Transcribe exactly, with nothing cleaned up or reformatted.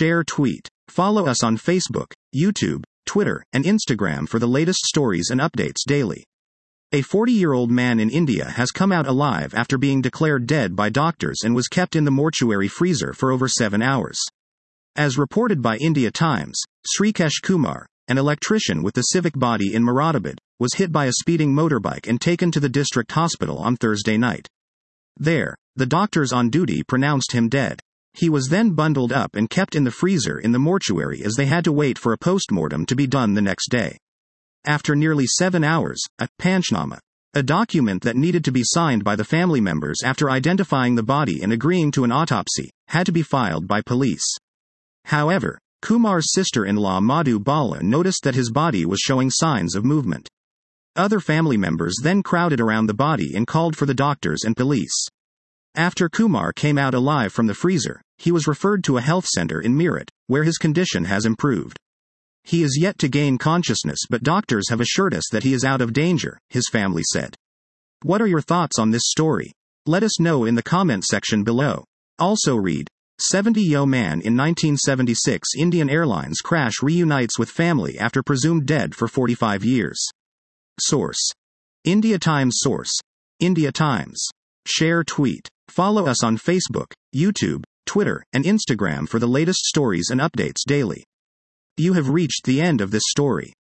share, tweet. Follow us on Facebook, YouTube, Twitter, and Instagram for the latest stories and updates daily. A forty-year-old man in India has come out alive after being declared dead by doctors and was kept in the mortuary freezer for over seven hours. As reported by India Times, Srikesh Kumar, an electrician with the civic body in Moradabad, was hit by a speeding motorbike and taken to the district hospital on Thursday night. There, the doctors on duty pronounced him dead. He was then bundled up and kept in the freezer in the mortuary as they had to wait for a postmortem to be done the next day. After nearly seven hours, a panchnama, a document that needed to be signed by the family members after identifying the body and agreeing to an autopsy, had to be filed by police. However, Kumar's sister-in-law Madhu Bala noticed that his body was showing signs of movement. Other family members then crowded around the body and called for the doctors and police. After Kumar came out alive from the freezer, he was referred to a health center in Meerut, where his condition has improved. He is yet to gain consciousness, but doctors have assured us that he is out of danger, his family said. What are your thoughts on this story? Let us know in the comment section below. Also read, seventy-year-old man in nineteen seventy-six Indian Airlines crash reunites with family after presumed dead for forty-five years. Source: India Times. Source: India Times. Share, tweet. Follow us on Facebook, YouTube, Twitter, and Instagram for the latest stories and updates daily. You have reached the end of this story.